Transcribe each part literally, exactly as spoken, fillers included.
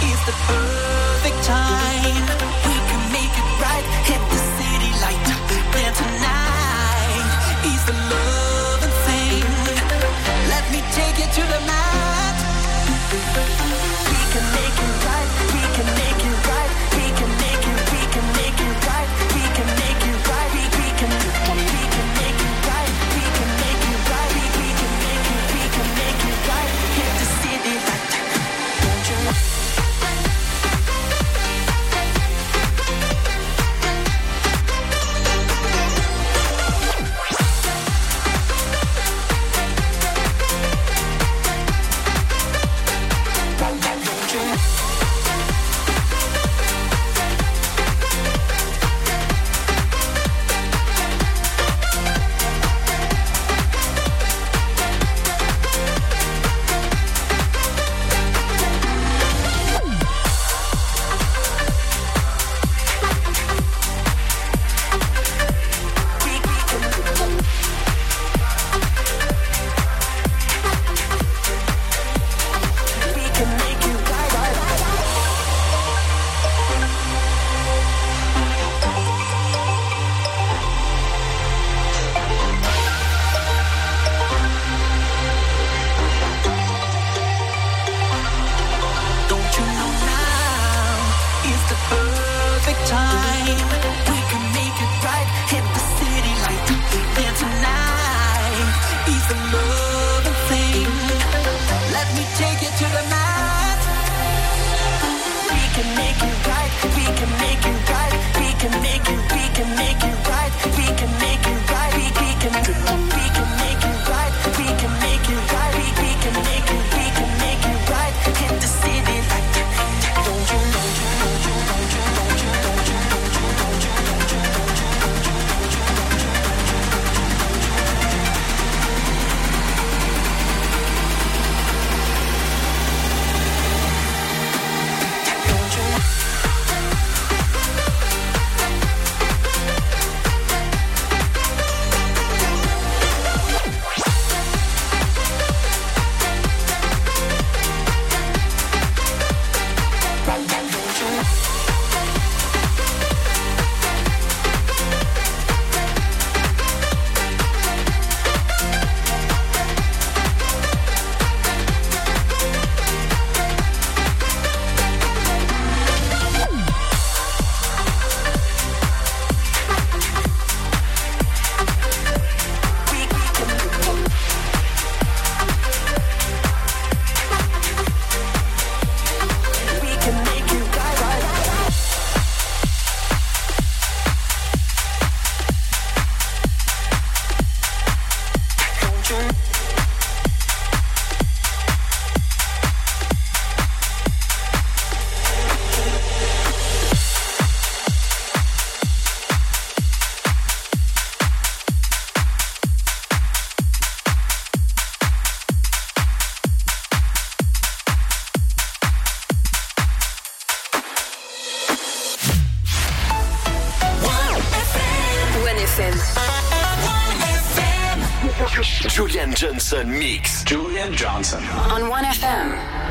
Julian Johnson mix. Julian Johnson on one F M.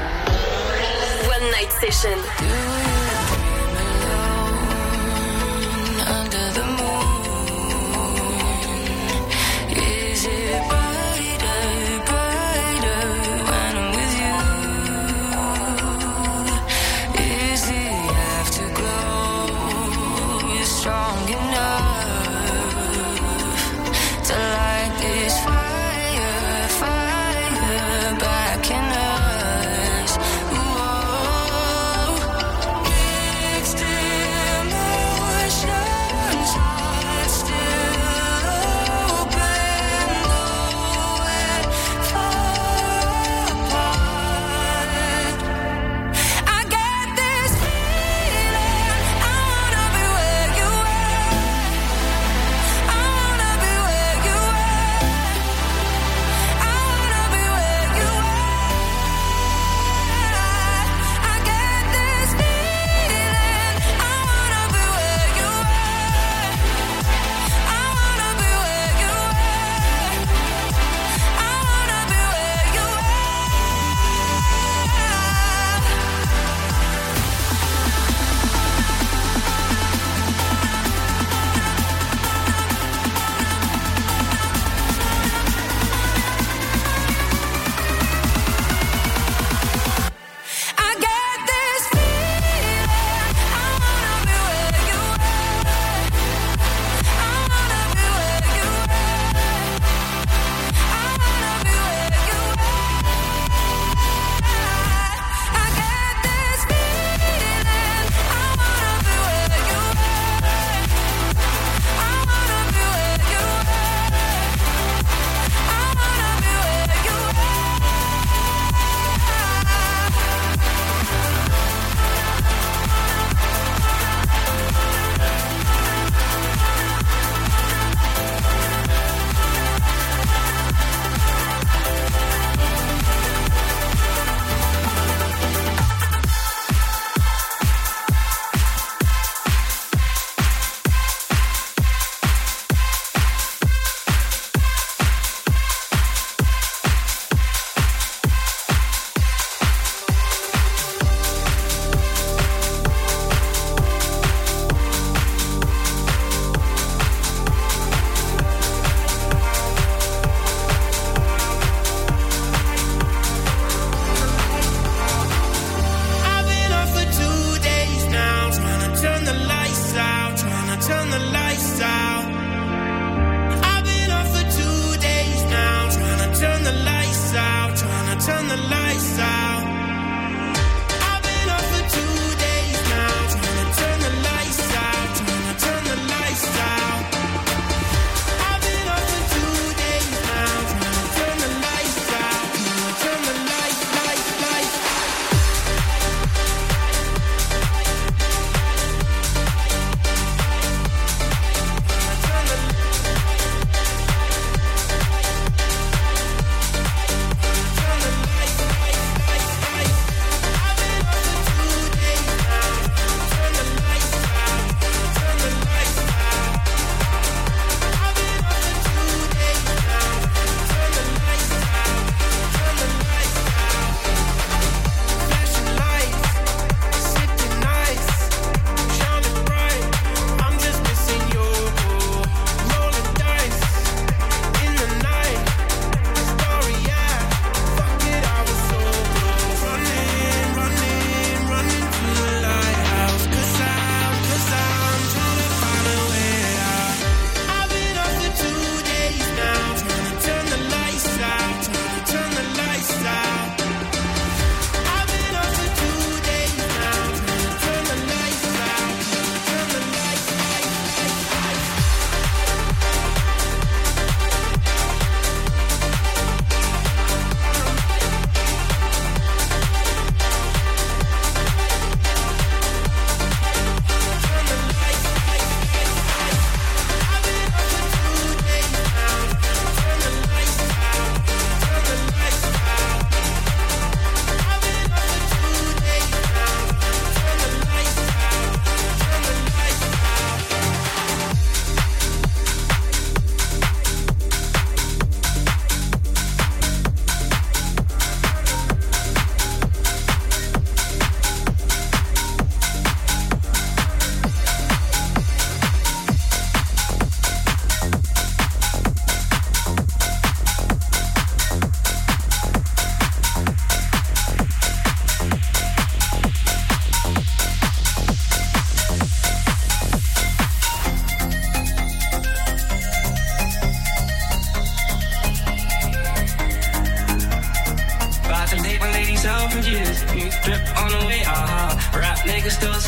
One night session. Under the moon, is it brighter, brighter when I'm with you? Is the afterglow strong enough to light this fire, fire back in us? Whoa.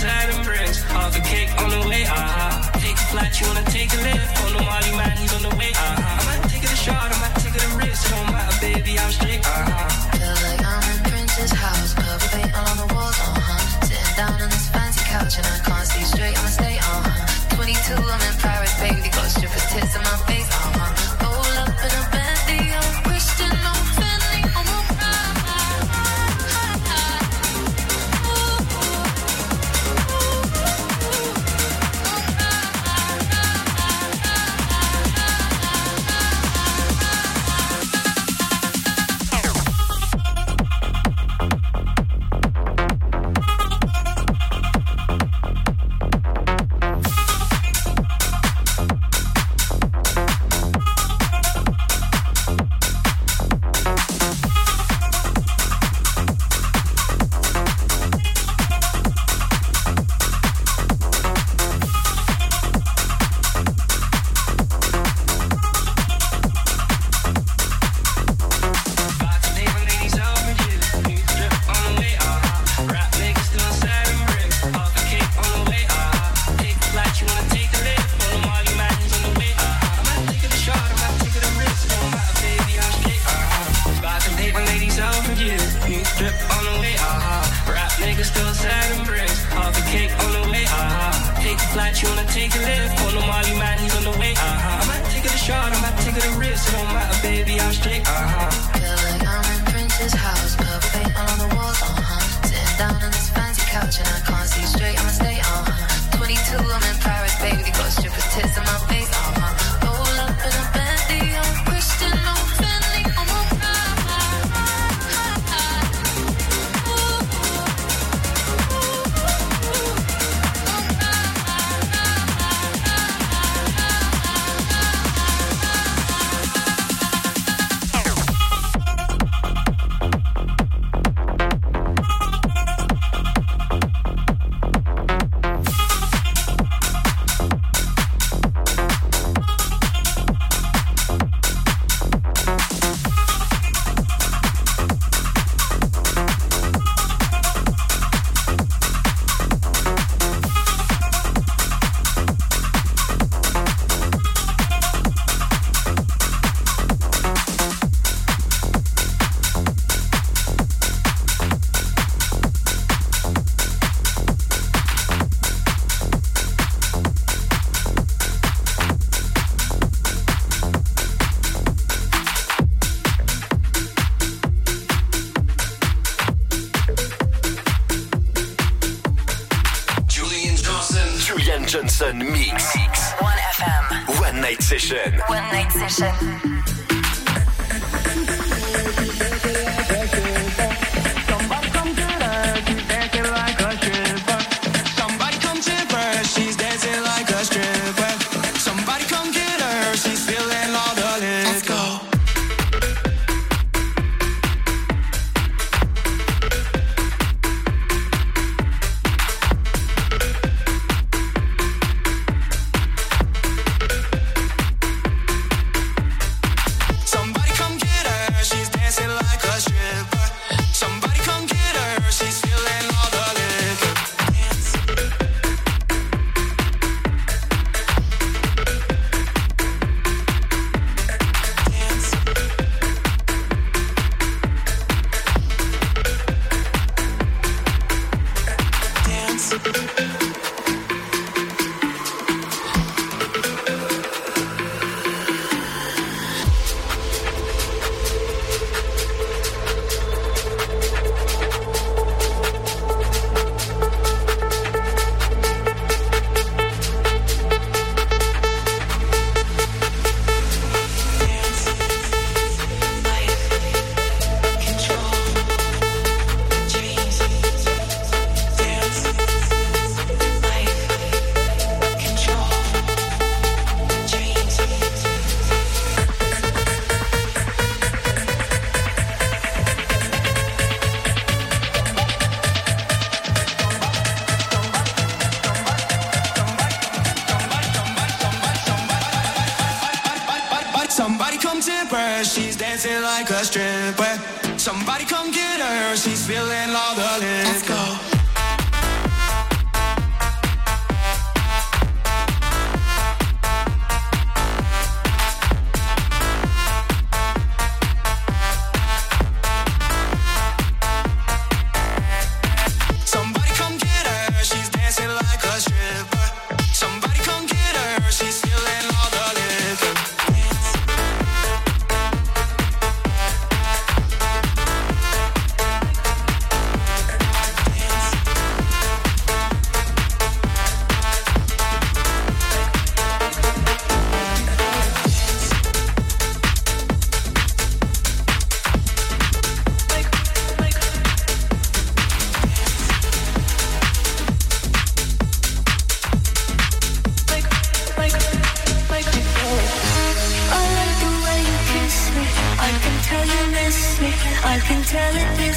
side and bricks. Half a cake on the way, uh-huh. Take a flight, you wanna take a lift. On the Molly man, he's on the way, uh-huh. I might take it a shot, I might take it a risk. It don't matter, baby, I'm straight, uh-huh. Feel like I'm in Prince's house, purple paint all on the walls, uh-huh. Sitting down on this fancy couch and I can't see straight, I'ma stay, uh-huh. twenty-two, I'm in Paris, baby, got stripper tits in my face, uh-huh. Roll up in a Bentley, I'm Christian, I'm Fendi, I'm a Johnson Mix. one F M. One Night Session. One Night Session. Somebody come tip her, she's dancing like a stripper. Somebody come get her, she's feeling all the liquor. Let's go.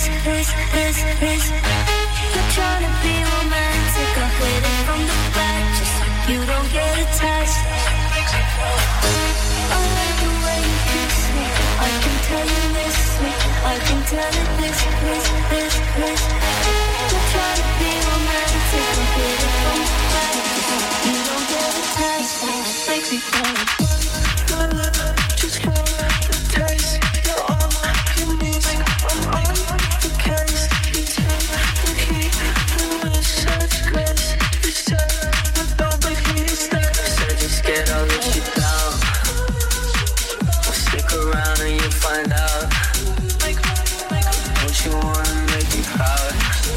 this, this, this. You're trying to be romantic, I hit it from the back, just so you don't get attached. I like the way you kiss me, I can tell you miss me, I can tell it this, this, this, this. You're trying to be romantic, I hit it from the back, just so you don't get attached. It makes me feel like my love, just go the taste. You're on your knees, I'm on the case. You turn the key, and we're such grace. You said, but don't make me stay. You said you're scared I'll let you down. Well, stick around and you'll find out. Don't you wanna make me proud?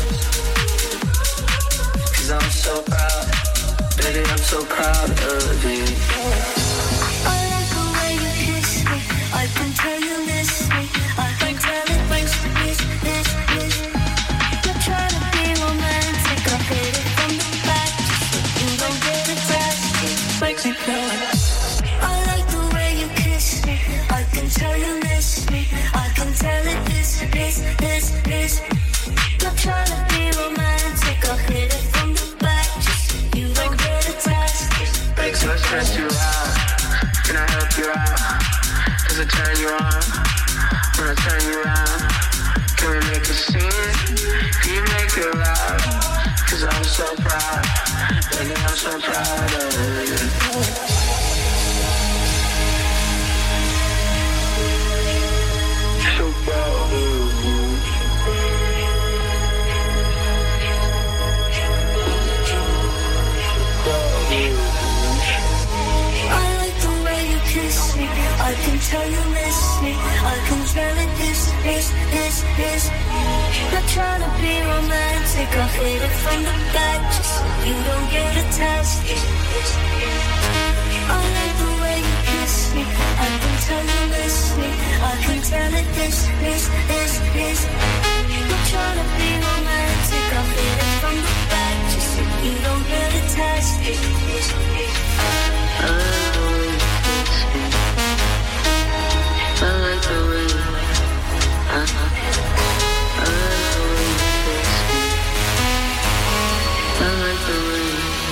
Cause I'm so proud. Baby, I'm so proud of you. I like the way you kiss me, I can tell you miss me, I can tell it makes me miss, miss, miss. You're trying to be romantic, I hit it from the back, just so you don't get attached. It makes me feel like I like the way you kiss me, I can tell you miss me, I can tell it this, this, this, this. You're trying to be romantic, I hit it from the back, just so you don't get attached. Makes no stress you out. Can I help you out? Does it turn you on? When I turn you around, can we make a scene? Can you make it loud? Cause I'm so proud. Baby, I'm so proud of you. So proud of you. I can tell you miss me, I can tell it this, this, this, this. Not trying to be romantic, I hit it from the back, just so you don't get attached. I like the way you kiss me, I can tell you miss me, I can tell it this, this, this, this. Not trying to be romantic, I hit it from the back, just so you don't get attached. I like the way you kiss me, I like the way, uh-huh. I like the way you kiss me, I like the way,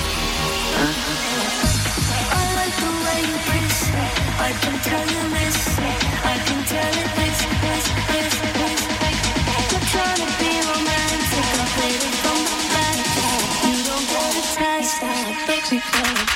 uh-huh. I like the way you kiss me, I can tell you miss me, I can tell it this, this, this, this. You're trying to be romantic, I hit it from the back, you don't get attached, that makes me feel like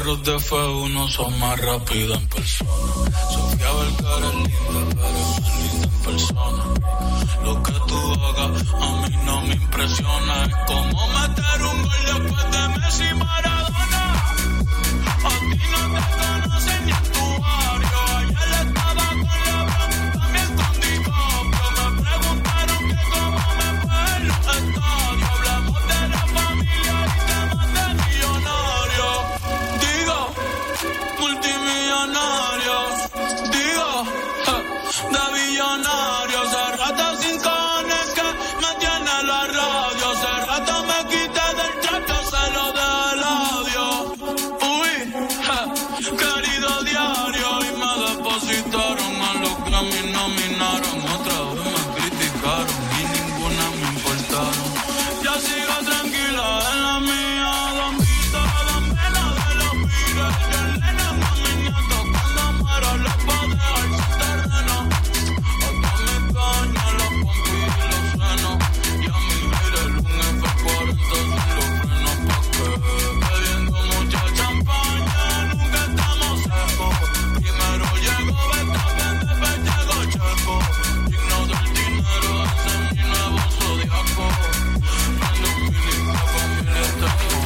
carros de F uno son más rápidos en persona. Sofía Vergara es linda, pero es más linda en persona. Lo que tú hagas a mí no me impresiona. Es como meter un gol después de Messi y Maradona. A ti no te conocen ni en tu barrio. Ayer estaba con LeBron, también con DiCaprio. Me preguntaron que cómo me fue en los estadios. Hablamos de la familia y temas de millonarios. Digo, multimillonarios. Digo, ja, de billonarios. Hace rato sin cojones que me tiene la radio. Hace rato me quité del trato, se lo de el audio. Uy, ja, querido diario. Y me depositaron a los que a mí nominaron. Otra vez me criticaron y ninguna me importaron. Ya sigo tranquila en la mía. Dombito, dame la de los pires. Yo Elena, mami, nieto, cuando muero les voy a dejar su terreno. Hasta mi caña, la pompi y los senos. Y a mi líder un F cuarenta sin los frenos. Pa' que bebiendo mucha champaña nunca estamos secos. Primero llegó Beethoven, después llegó Checo. Digno del dinero, ese es mi nuevo zodiaco. Prendo un mini que familia tengo.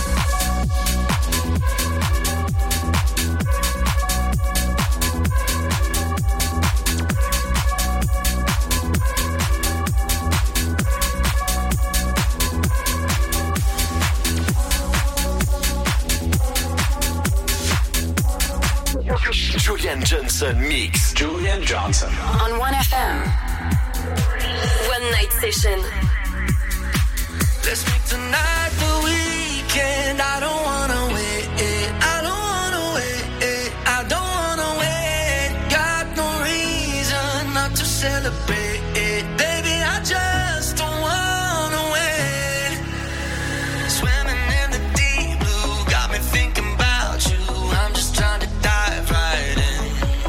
Julian Johnson Mix. Julian Johnson. On one F M. One Night Session. Let's make tonight the weekend. I don't wanna wait. I don't wanna wait. I don't wanna wait. Got no reason not to celebrate. Baby, I just don't wanna wait. Swimming in the deep blue got me thinking about you. I'm just trying to dive right in.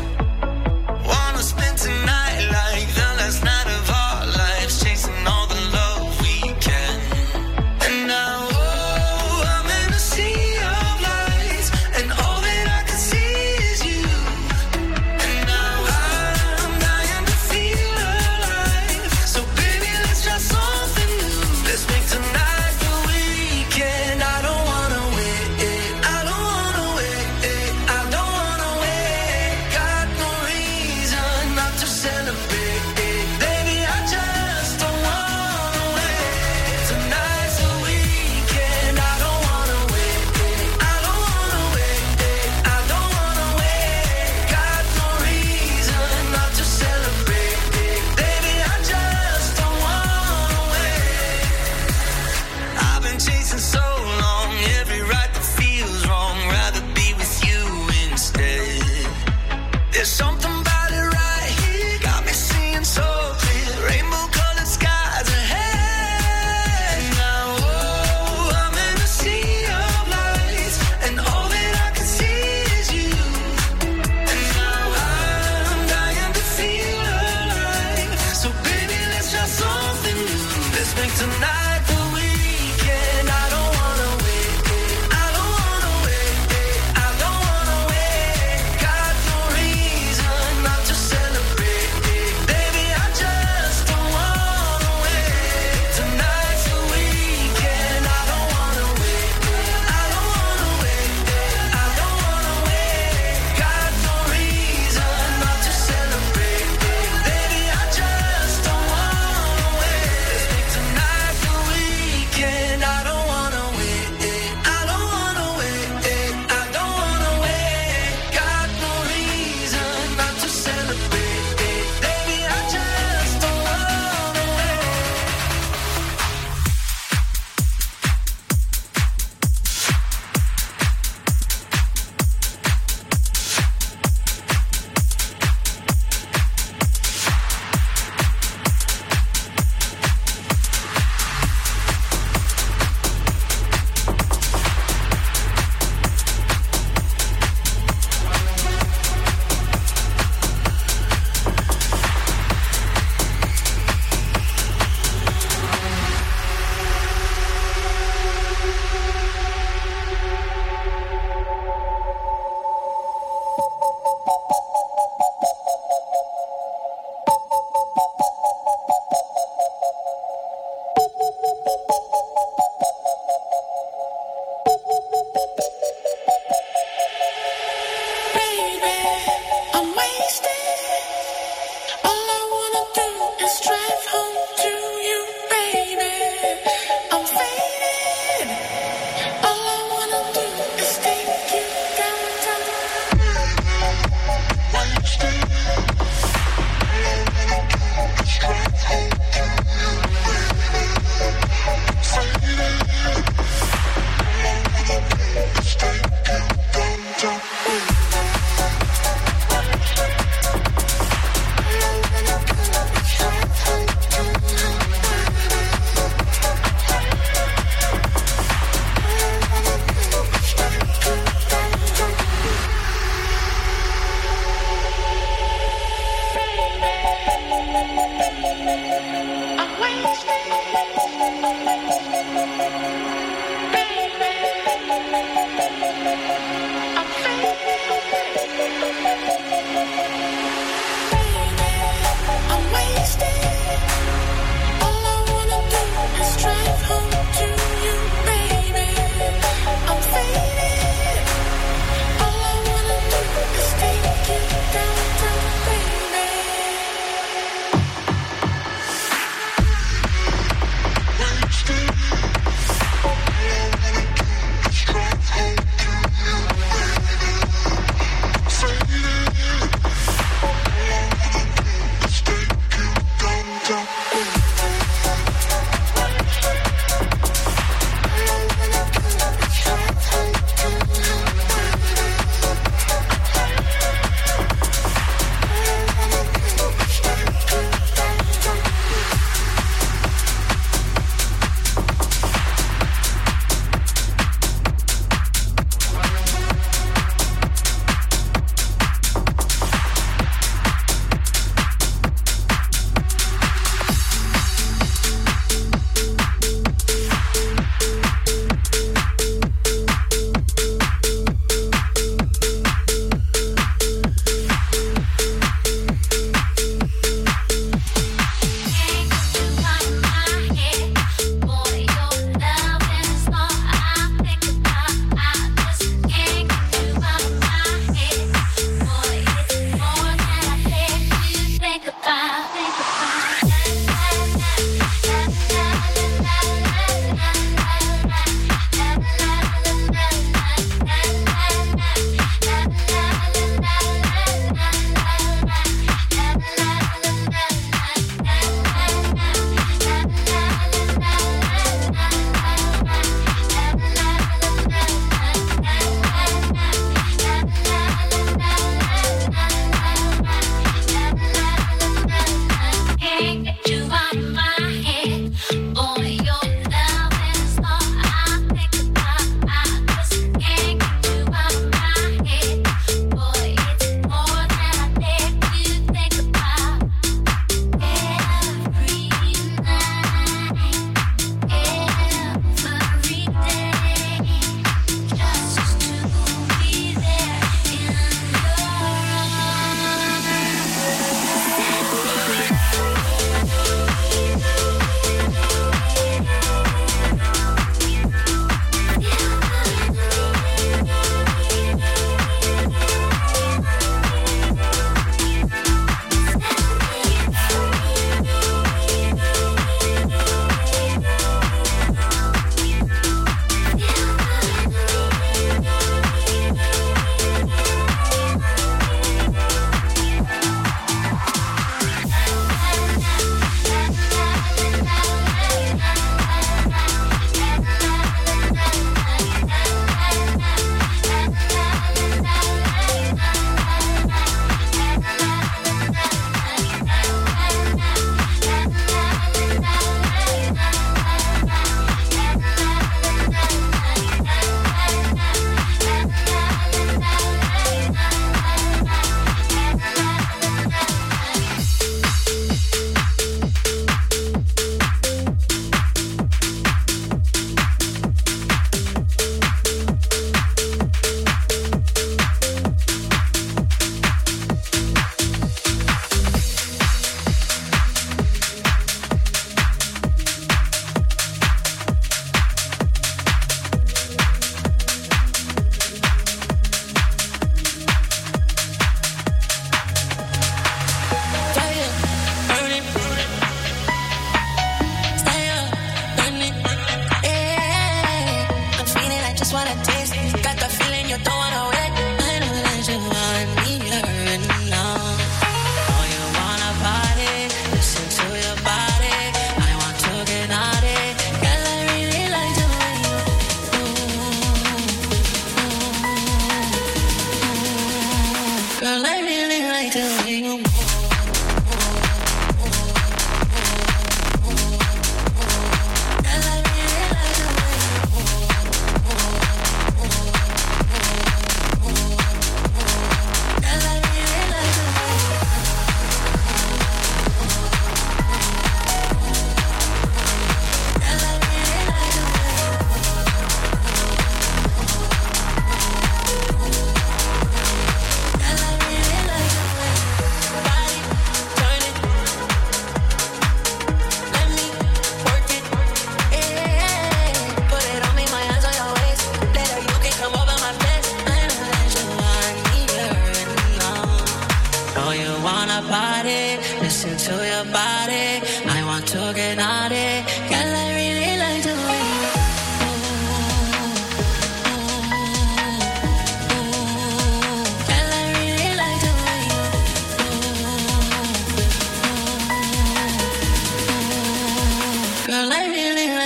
Wanna spend tonight like the last night of our lives, chasing all the love we can. And now, oh, I'm in a sea of lights, and all that I can see is you. And now I'm dying to feel alive. So baby, let's try something new. Let's make tonight the weekend. I don't wanna wait. I don't wanna wait. I don't wanna wait. Got no reason not to celebrate. Baby, I just don't wanna wait. Tonight's the weekend. I don't wanna wait. I don't wanna wait. I don't wanna wait. Got no reason not to celebrate. Baby, I just don't wanna wait. I've been chasing so long, every right that feels wrong. Rather be with you instead. There's something about it right here, got me seeing so clear. Rainbow colored skies ahead. Now, oh, I'm in a sea of lights, and all that I can see is you. And now I'm dying to feel alive. So baby, let's try something new. Let's make tonight the weekend. I don't wanna wait. I don't wanna wait. I don't wanna wait. Got no reason not to celebrate. Baby, I just don't wanna wait. Tonight's the weekend. I don't wanna wait. I don't wanna wait. I don't wanna wait. Got no reason not to celebrate. Baby, I just don't wanna wait. Let's make tonight the Straight home to you.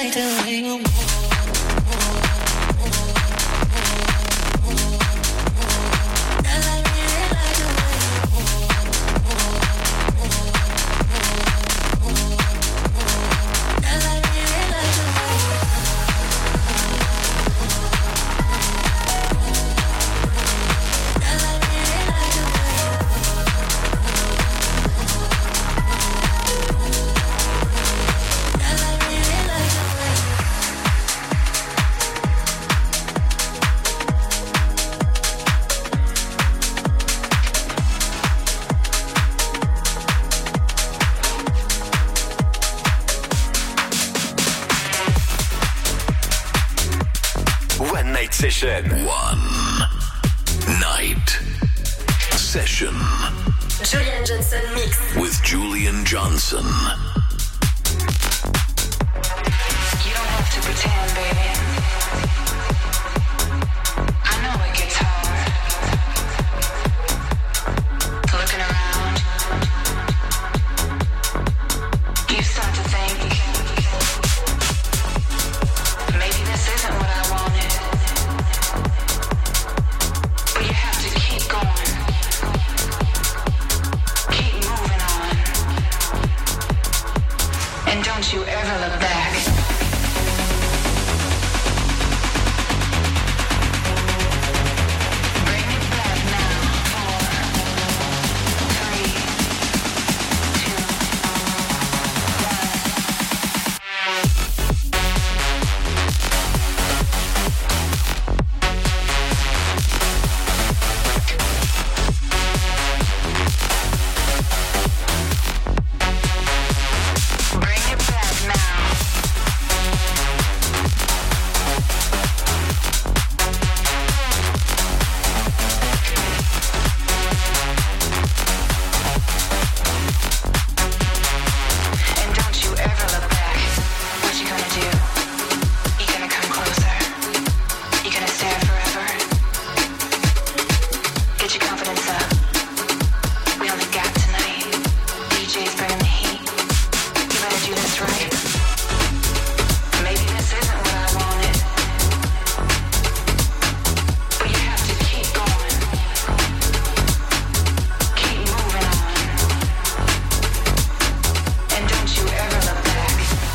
like the way you move. Session. One night session. Julian Johnson Mix. With Julian Johnson. You don't have to pretend, baby. I know it gets hard. Looking around, you start to think, maybe this isn't what I wanted. But you have to keep going. Keep moving on. And don't you ever look back. Bring it back now. Four, three, two, one. Bring it back now. And don't you ever look back. What you gonna do? You gonna come closer? You gonna stare forever? Get your confidence up. We only got tonight. D J's bringing the heat. You better do this right. Maybe this isn't what I wanted. But you have to keep going. Keep moving on. And don't you ever look back.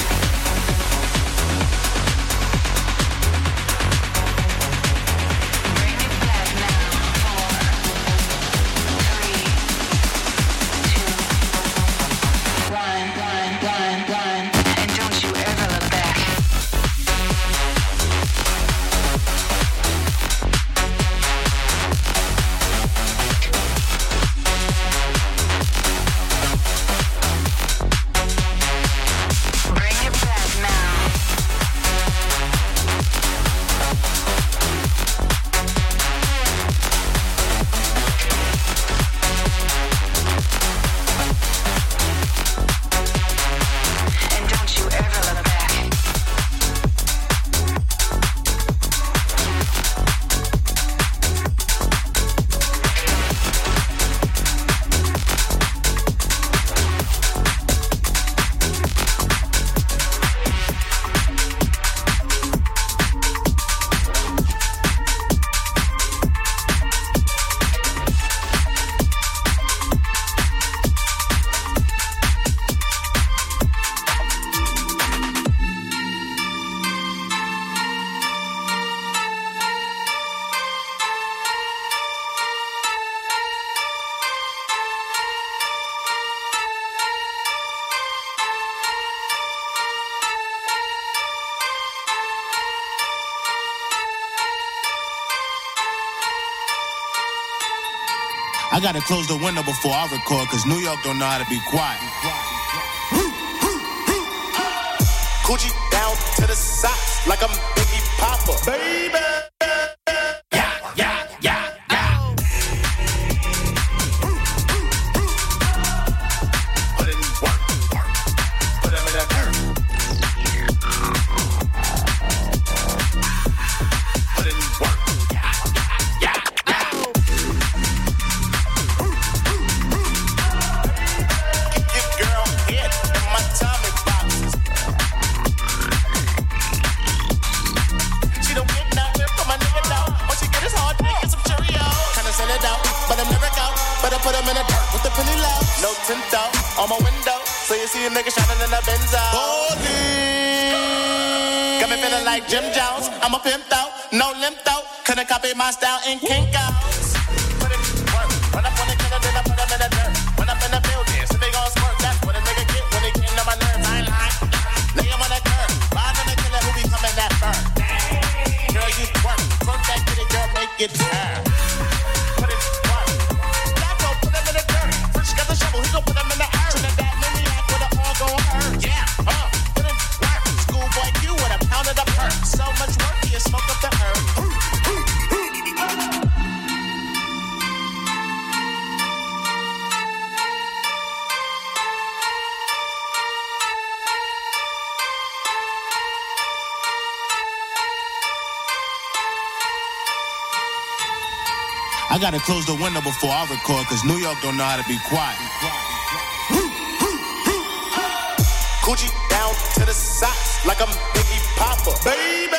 Bring it back now. Four, three, two, one, one, one, one. And don't you ever look back. Bring it back now. And don't you ever look back. I gotta close the window before I record, cause New York don't know how to be quiet. Coochie down to the socks like I'm Biggie Papa. Baby. Yeah, yeah, yeah, yeah. Put in work, work. Put them in that dirt. Put in work. Yeah, yeah, yeah. Give your girl head in my Tommy boxes. on my window. So you see a nigga shining in the Benzo. Holy. Got me feeling like Jim Jones. I'm a pimp though, no limp though. Couldn't copy my style in Kinko's. Put it work. Run up on the killer, then I put him in the dirt. Run up in the building, so they gon' squirt. That's what a nigga get when they came to my nerves. I ain't lying. Lay him on the curb. Ride on the killer who be coming that burn. Girl, you twerk. Twerk that kitty, girl, make it turn. Put it work. Flacco, put him in the dirt. Fresh got the shovel, he gon' put him in the earth. Trinidad maniac with a all gon' hurt. Yeah, uh, put it work. Schoolboy Q with a pound of the perk. So much work, you smoke up the earth. I gotta close the window before I record, cause New York don't know how to be quiet. Coochie down to the socks like I'm Biggie Papa. Baby!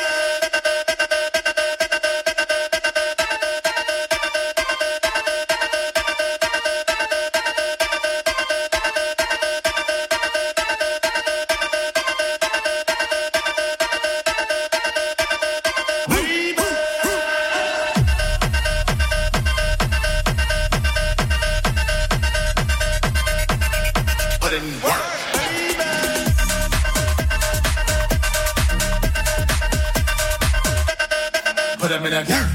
Put him in a dirt.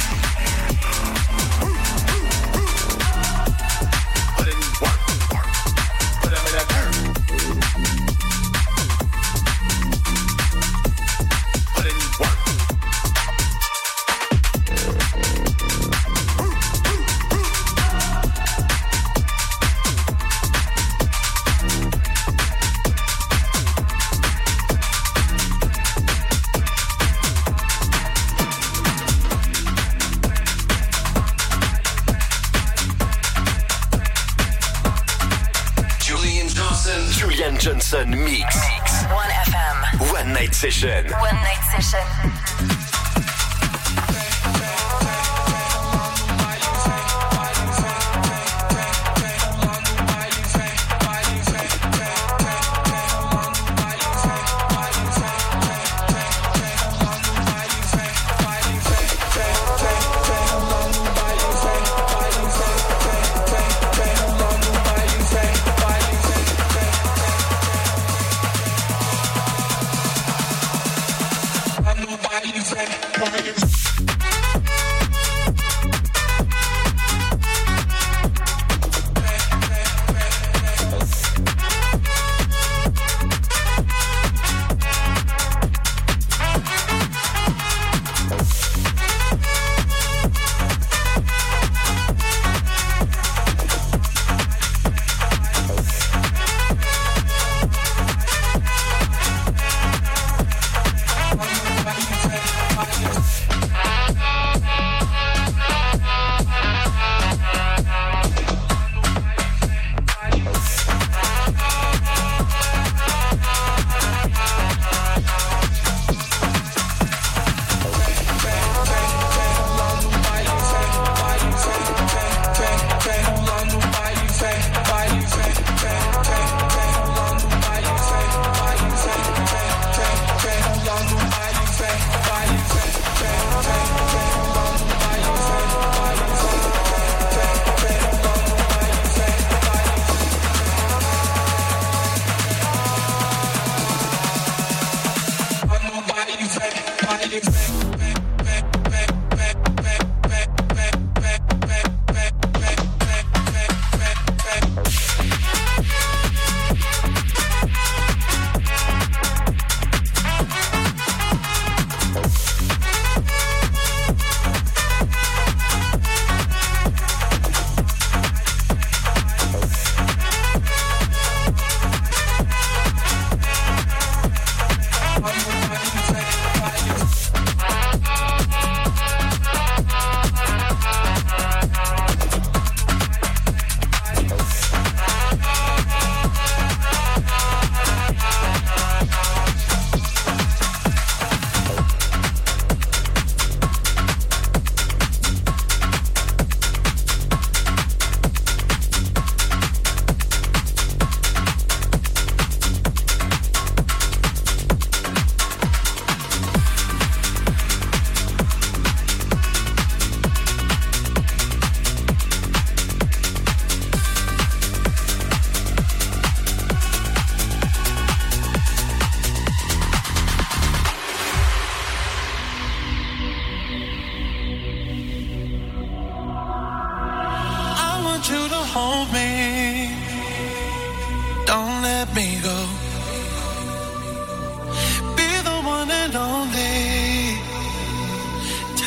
Put in work. Put him in a dirt. Put in work. Julian Johnson Mix. Mix. one F M. One Night Session. One Night Session.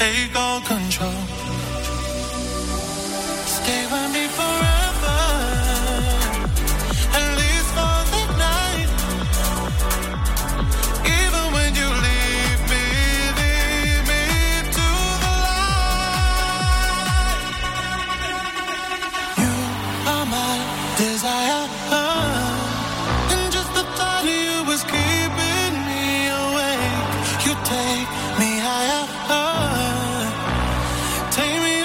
take all control. Stay with me forever, at least for the night. Even when you leave me, leave me to the light. You are my desire, and just the thought of you was keeping me awake. You take me higher, take me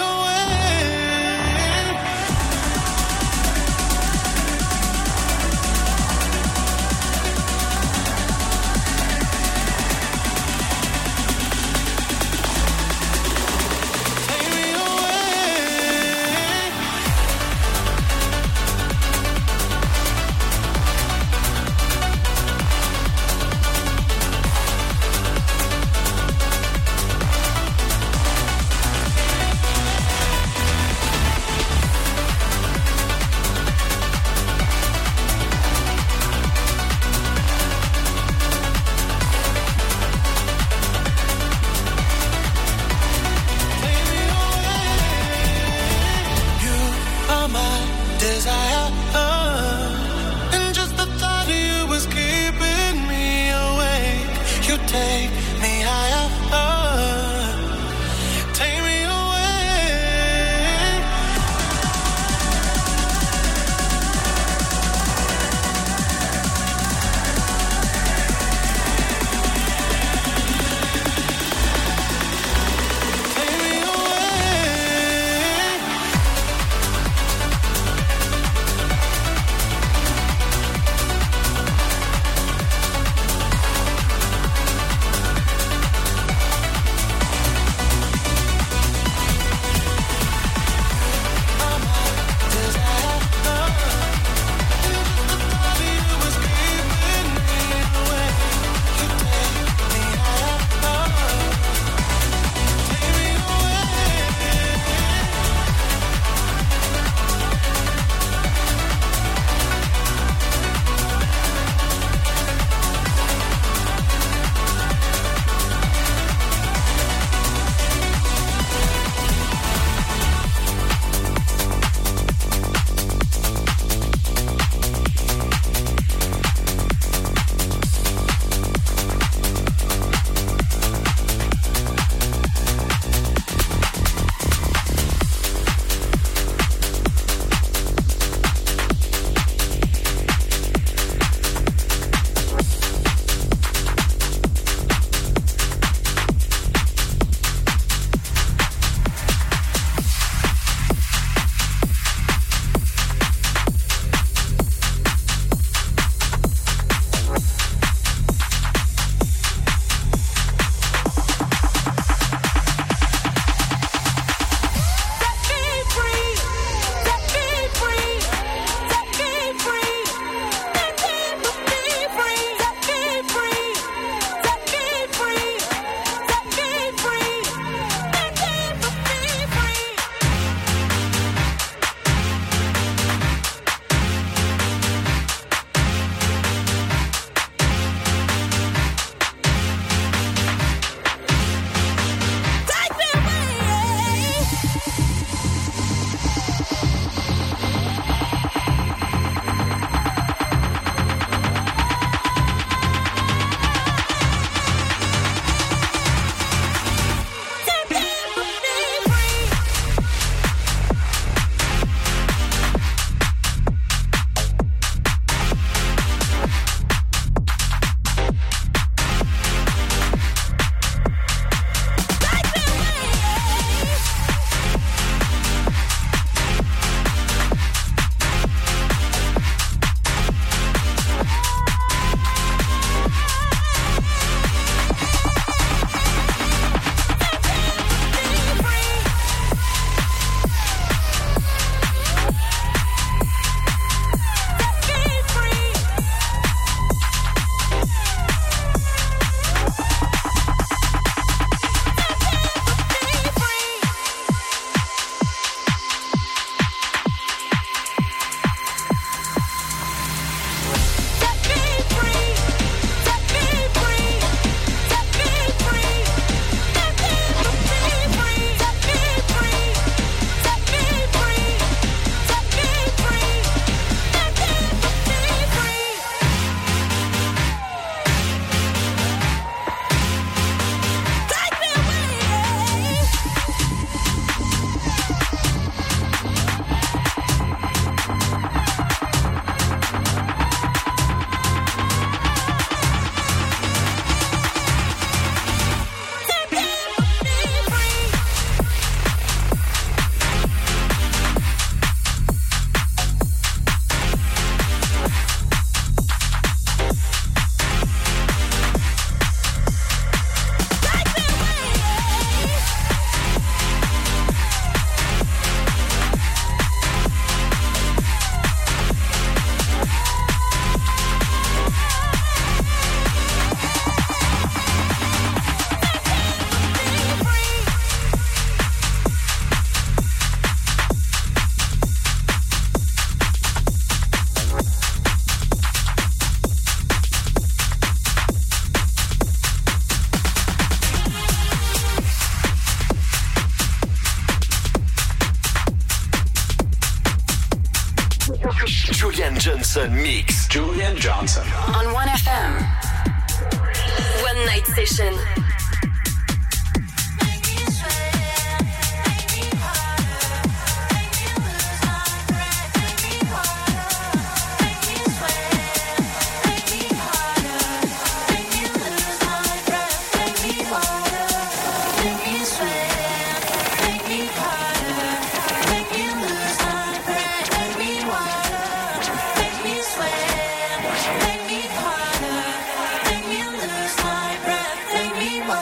Johnson Mix. Julian Johnson. On one F M. One Night Session. Make me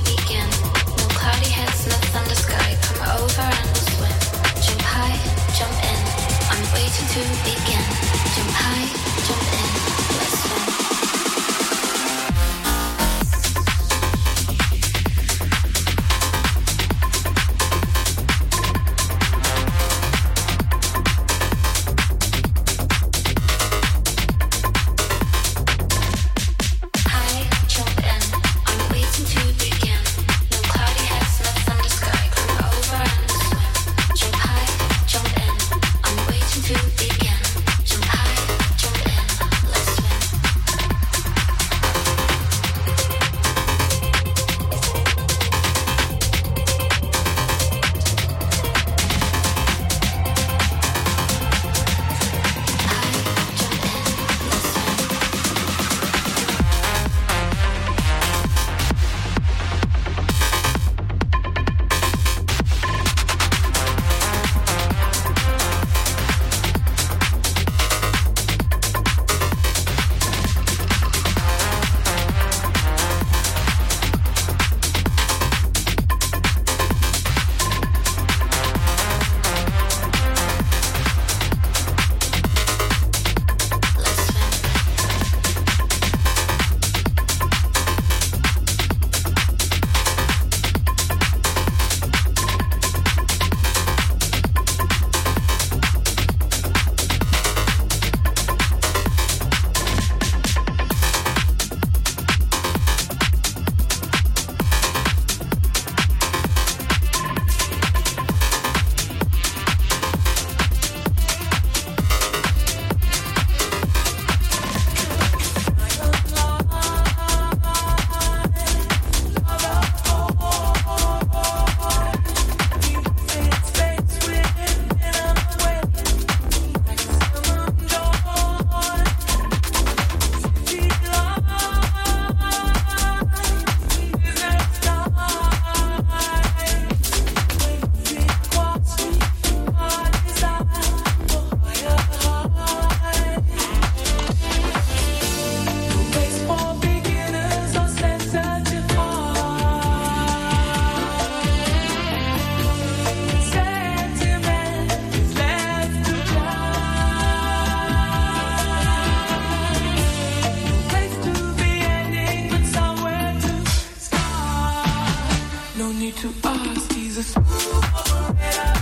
begin. No cloudy heads, no thunder sky. Come over and we'll swim. Jump high, jump in. I'm waiting to begin. Jump high, jump in. Let's swim. No need to ask, he's a superman.